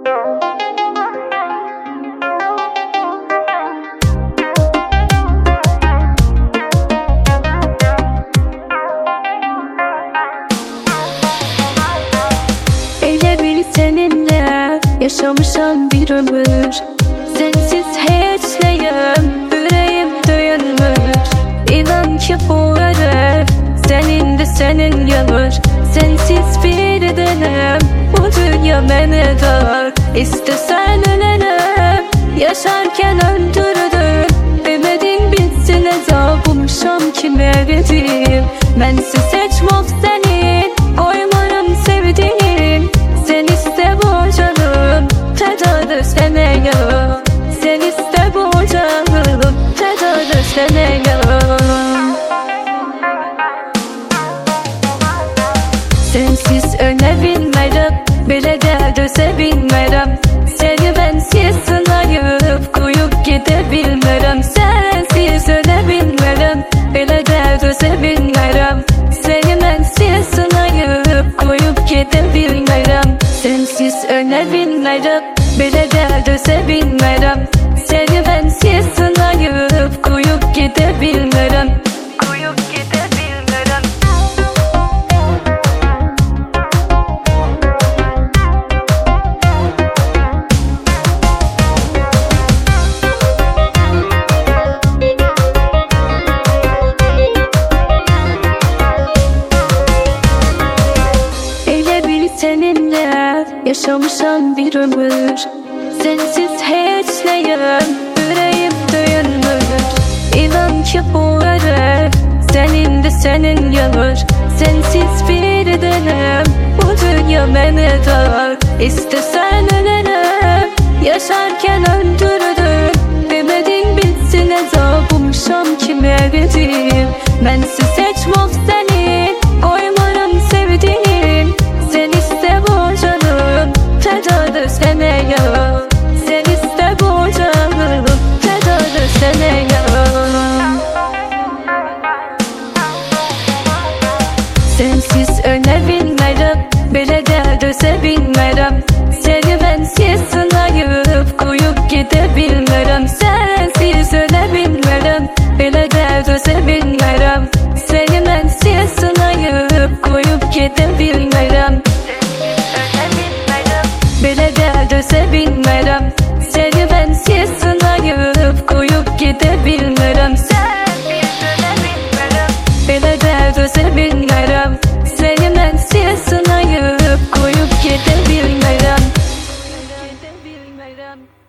Seninle yaşamışam bir ömür, sensiz hiç neyim, yüreğim döyünmüş. İnan ki bu ara senin de senin yanır. Sensiz bir denem, bu dünya beni dar. İstesen ölenem, yaşarken öldürdün. Ümidin bitsin azabımşam kime verdim. Bensiz seçmok senin, koymarım sevdiğin. Sen iste bu canım, tedadır seneye. Sen iste bu canım, tedadır seneye. Sensiz ölebilmem, bile de sevilmem. Seni bensiz sınayıp koyup gidebilmem. Sensiz ölebilmem, bile de sevilmem. Seni bensiz sınayıp koyup gidebilmem. Sensiz ölebilmem, bile de sevilmem. Seni bensiz sınayıp koyup gidebilmem. Koyup gidebilmem. Seninle yaşamışam bir ömür, sensiz hiç neyim, yüreğim döyünmüş. İnan ki bu ara senin de senin yanır. Sensiz bir denem, bu dünya beni dar. İstesen ölenem, yaşarken öldürdün. Ümidin bitsin azabımşam kime verdim. Bensiz seçmok senin, koymarım sevdiğin. Sen iste bu canım, tedadır seneye. Sen iste bu canım, tedadır seneye. Sensiz ölebilmem, bile de sevilmem. Seni bensiz sınayıp koyup gidebilmem. Sensiz ölebilmem, bile de sevilmem. Seni bensiz sınayıp koyup gidebilmem. Bile de sevilmem. Seni bensiz sınayıp koyup gidebilmem. Sensiz ölebilmem, bile de sevilmem. Seni bensiz sınayıp koyup gidebilmem.